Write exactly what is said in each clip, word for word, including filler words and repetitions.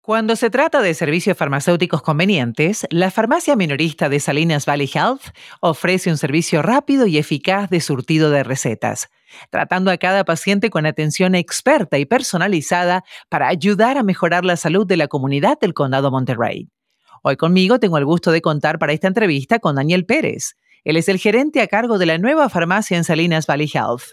Cuando se trata de servicios farmacéuticos convenientes, la farmacia minorista de Salinas Valley Health ofrece un servicio rápido y eficaz de surtido de recetas, tratando a cada paciente con atención experta y personalizada para ayudar a mejorar la salud de la comunidad del Condado Monterrey. Hoy conmigo tengo el gusto de contar para esta entrevista con Daniel Pérez. Él es el gerente a cargo de la nueva farmacia en Salinas Valley Health.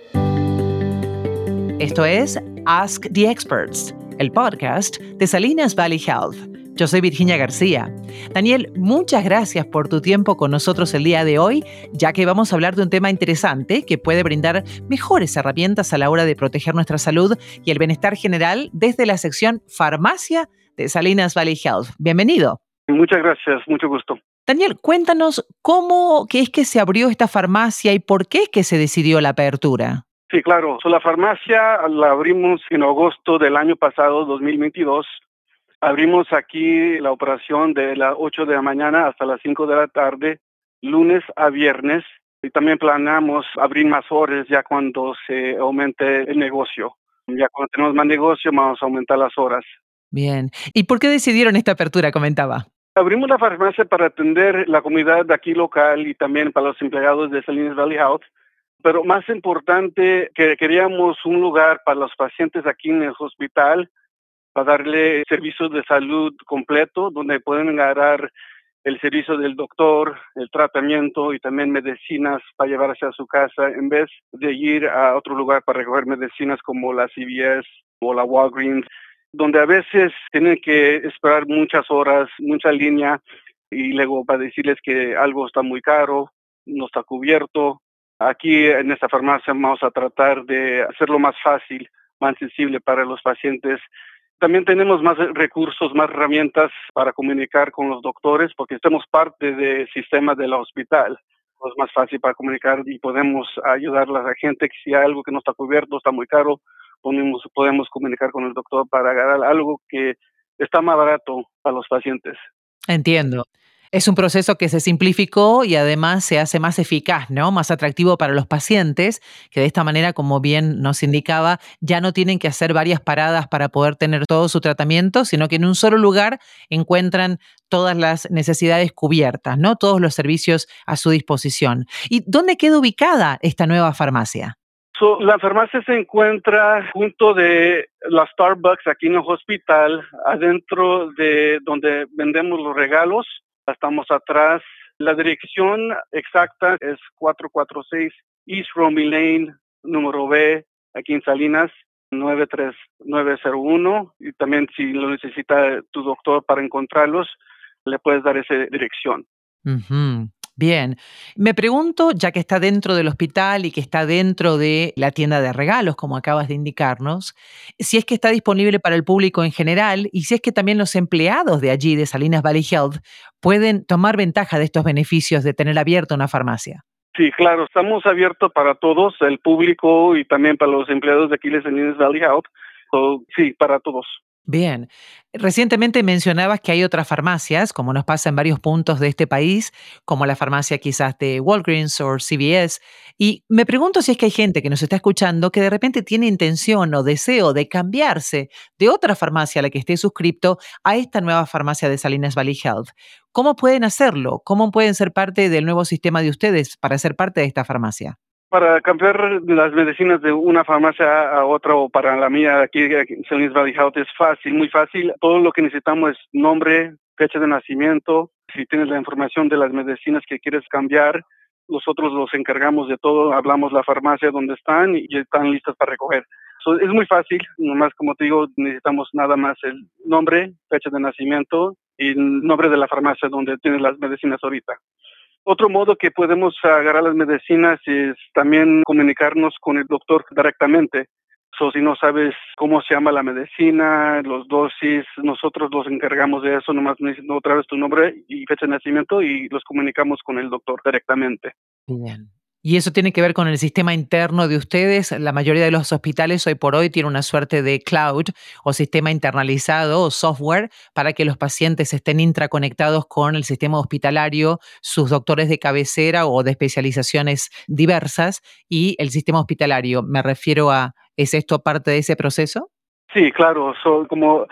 Esto es Ask the Experts, el podcast de Salinas Valley Health. Yo soy Virginia García. Daniel, muchas gracias por tu tiempo con nosotros el día de hoy, ya que vamos a hablar de un tema interesante que puede brindar mejores herramientas a la hora de proteger nuestra salud y el bienestar general desde la sección Farmacia de Salinas Valley Health. Bienvenido. Muchas gracias, mucho gusto. Daniel, cuéntanos cómo que es que se abrió esta farmacia y por qué es que se decidió la apertura. Sí, claro. So, la farmacia la abrimos en agosto del año pasado, dos mil veintidós. Abrimos aquí la operación de las ocho de la mañana hasta las cinco de la tarde, lunes a viernes. Y también planeamos abrir más horas ya cuando se aumente el negocio. Ya cuando tenemos más negocio, vamos a aumentar las horas. Bien. ¿Y por qué decidieron esta apertura? Comentaba. Abrimos la farmacia para atender la comunidad de aquí local y también para los empleados de Salinas Valley Health. Pero más importante, que queríamos un lugar para los pacientes aquí en el hospital, para darle servicios de salud completo, donde pueden agarrar el servicio del doctor, el tratamiento y también medicinas para llevarse a su casa, en vez de ir a otro lugar para recoger medicinas como la C V S o la Walgreens, donde a veces tienen que esperar muchas horas, mucha línea, y luego para decirles que algo está muy caro, no está cubierto. Aquí en esta farmacia vamos a tratar de hacerlo más fácil, más accesible para los pacientes. También tenemos más recursos, más herramientas para comunicar con los doctores, porque somos parte del sistema del hospital. Es más fácil para comunicar y podemos ayudar a la gente que si hay algo que no está cubierto, está muy caro, podemos, podemos comunicar con el doctor para agarrar algo que está más barato para los pacientes. Entiendo. Es un proceso que se simplificó y además se hace más eficaz, ¿no? Más atractivo para los pacientes, que de esta manera, como bien nos indicaba, ya no tienen que hacer varias paradas para poder tener todo su tratamiento, sino que en un solo lugar encuentran todas las necesidades cubiertas, ¿no? Todos los servicios a su disposición. ¿Y dónde queda ubicada esta nueva farmacia? So, la farmacia se encuentra junto de la Starbucks aquí en el hospital, adentro de donde vendemos los regalos. Estamos atrás. La dirección exacta es cuatrocientos cuarenta y seis East Romy Lane, número B, aquí en Salinas, nueve tres nueve cero uno. Y también si lo necesita tu doctor para encontrarlos, le puedes dar esa dirección. Uh-huh. Bien. Me pregunto, ya que está dentro del hospital y que está dentro de la tienda de regalos, como acabas de indicarnos, si es que está disponible para el público en general y si es que también los empleados de allí, de Salinas Valley Health, pueden tomar ventaja de estos beneficios de tener abierta una farmacia. Sí, claro, estamos abiertos para todos, el público y también para los empleados de aquí de Salinas Valley Health. So, sí, para todos. Bien. Recientemente mencionabas que hay otras farmacias, como nos pasa en varios puntos de este país, como la farmacia quizás de Walgreens o C V S, y me pregunto si es que hay gente que nos está escuchando que de repente tiene intención o deseo de cambiarse de otra farmacia a la que esté suscripto a esta nueva farmacia de Salinas Valley Health. ¿Cómo pueden hacerlo? ¿Cómo pueden ser parte del nuevo sistema de ustedes para ser parte de esta farmacia? Para cambiar las medicinas de una farmacia a otra o para la mía aquí en Salinas Valley Health es fácil, muy fácil. Todo lo que necesitamos es nombre, fecha de nacimiento. Si tienes la información de las medicinas que quieres cambiar, nosotros los encargamos de todo. Hablamos la farmacia donde están y están listas para recoger. So, es muy fácil, nomás como te digo, necesitamos nada más el nombre, fecha de nacimiento y el nombre de la farmacia donde tienes las medicinas ahorita. Otro modo que podemos agarrar las medicinas es también comunicarnos con el doctor directamente. So, si no sabes cómo se llama la medicina, los dosis, nosotros los encargamos de eso, nomás necesito otra vez tu nombre y fecha de nacimiento y los comunicamos con el doctor directamente. Bien. Y eso tiene que ver con el sistema interno de ustedes. La mayoría de los hospitales hoy por hoy tienen una suerte de cloud o sistema internalizado o software para que los pacientes estén intraconectados con el sistema hospitalario, sus doctores de cabecera o de especializaciones diversas y el sistema hospitalario. Me refiero a, ¿es esto parte de ese proceso? Sí, claro. So, como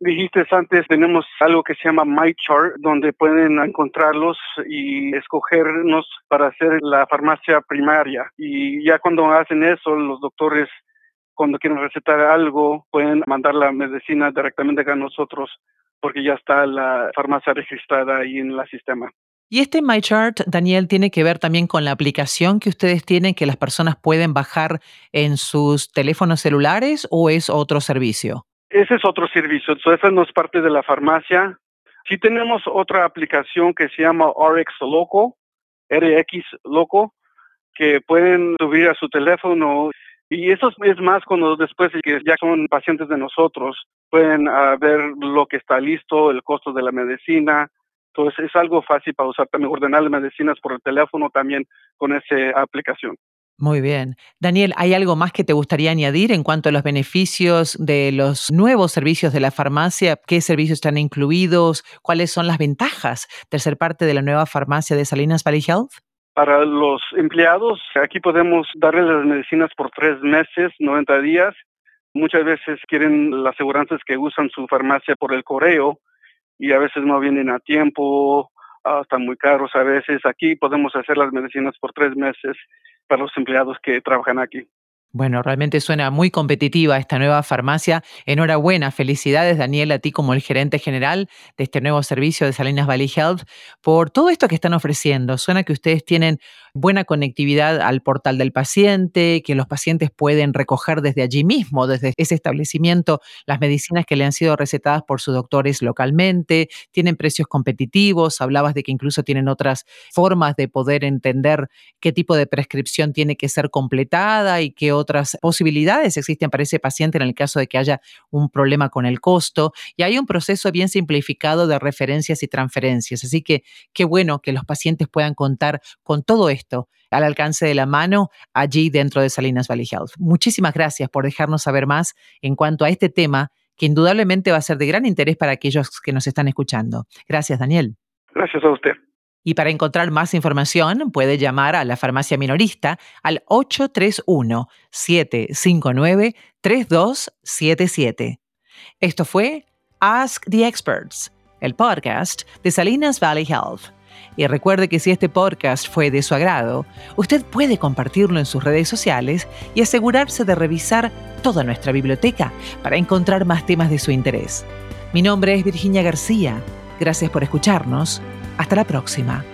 dijiste antes, tenemos algo que se llama MyChart, donde pueden encontrarlos y escogernos para hacer la farmacia primaria. Y ya cuando hacen eso, los doctores, cuando quieren recetar algo, pueden mandar la medicina directamente a nosotros, porque ya está la farmacia registrada ahí en el sistema. Y este MyChart, Daniel, tiene que ver también con la aplicación que ustedes tienen que las personas pueden bajar en sus teléfonos celulares, ¿o es otro servicio? Ese es otro servicio, so, esa no es parte de la farmacia. Sí tenemos otra aplicación que se llama R X Loco, R X Loco, que pueden subir a su teléfono. Y eso es más cuando después de que ya son pacientes de nosotros, pueden uh, ver lo que está listo, el costo de la medicina. Entonces es algo fácil para usar, también ordenar las medicinas por el teléfono también con esa aplicación. Muy bien. Daniel, ¿hay algo más que te gustaría añadir en cuanto a los beneficios de los nuevos servicios de la farmacia? ¿Qué servicios están incluidos? ¿Cuáles son las ventajas de ser parte de la nueva farmacia de Salinas Valley Health? Para los empleados, aquí podemos darles las medicinas por tres meses, noventa días. Muchas veces quieren las aseguranzas que usan su farmacia por el correo y a veces no vienen a tiempo, uh, están muy caros a veces. Aquí podemos hacer las medicinas por tres meses para los empleados que trabajan aquí. Bueno, realmente suena muy competitiva esta nueva farmacia. Enhorabuena, felicidades Daniel, a ti como el gerente general de este nuevo servicio de Salinas Valley Health por todo esto que están ofreciendo. Suena que ustedes tienen buena conectividad al portal del paciente, que los pacientes pueden recoger desde allí mismo, desde ese establecimiento, las medicinas que le han sido recetadas por sus doctores localmente, tienen precios competitivos, hablabas de que incluso tienen otras formas de poder entender qué tipo de prescripción tiene que ser completada y qué otras posibilidades existen para ese paciente en el caso de que haya un problema con el costo. Y hay un proceso bien simplificado de referencias y transferencias. Así que qué bueno que los pacientes puedan contar con todo esto al alcance de la mano allí dentro de Salinas Valley Health. Muchísimas gracias por dejarnos saber más en cuanto a este tema que indudablemente va a ser de gran interés para aquellos que nos están escuchando. Gracias, Daniel. Gracias a usted. Y para encontrar más información, puede llamar a la farmacia minorista al ocho tres uno, siete cinco nueve, tres dos siete siete. Esto fue Ask the Experts, el podcast de Salinas Valley Health. Y recuerde que si este podcast fue de su agrado, usted puede compartirlo en sus redes sociales y asegurarse de revisar toda nuestra biblioteca para encontrar más temas de su interés. Mi nombre es Virginia García. Gracias por escucharnos. Hasta la próxima.